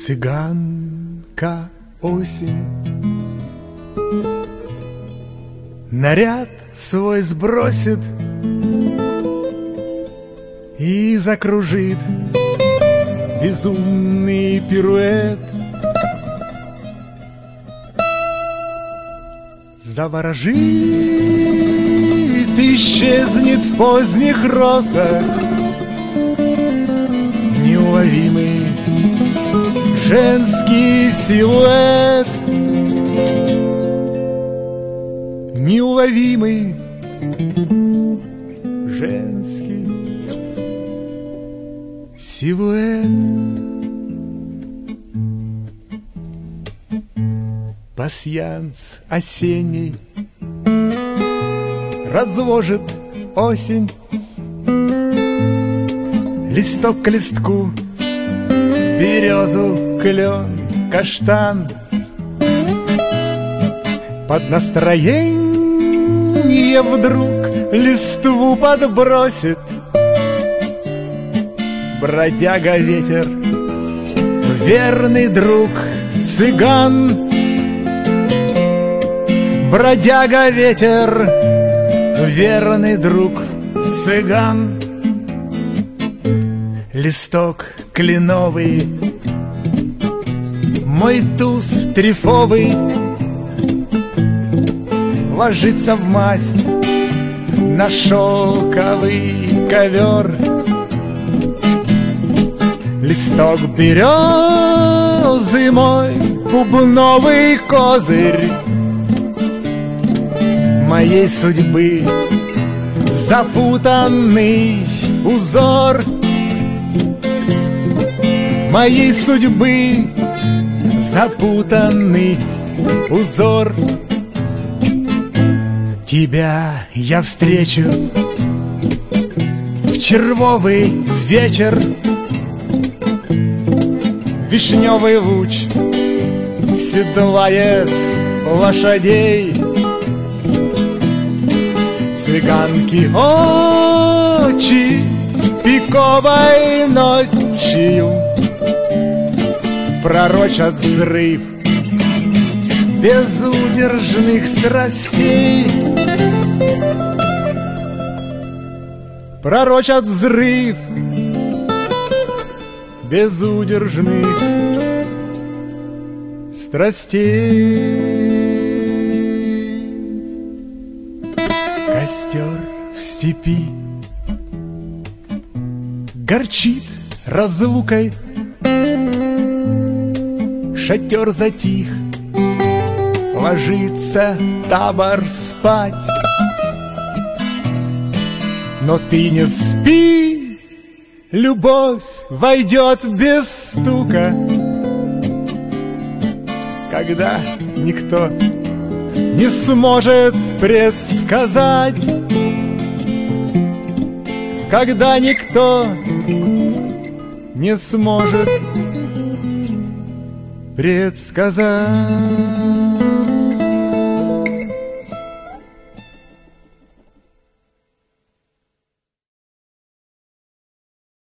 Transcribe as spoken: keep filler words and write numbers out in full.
Цыганка осень наряд свой сбросит и закружит безумный пируэт. Заворожит, исчезнет в поздних росах неуловимый женский силуэт. Неуловимый женский силуэт. Пасьянс осенний разложит осень, листок к листку, березу, клен, каштан. Под настроение вдруг листву подбросит бродяга ветер, верный друг цыган. Бродяга ветер, верный друг цыган. Листок кленовый, мой туз трефовый, ложится в масть на шелковый ковер. Листок березы мой, бубновый козырь моей судьбы, запутанный узор моей судьбы, запутанный узор. Тебя я встречу в червовый вечер, вишневый луч седлает лошадей. Цыганки очи пиковой ночью пророчат взрыв безудержных страстей. Пророчат взрыв безудержных страстей. Костер в степи горчит разлукой, шатер затих, ложится табор спать. Но ты не спи, любовь войдет без стука, когда никто не сможет предсказать, когда никто не сможет предсказать.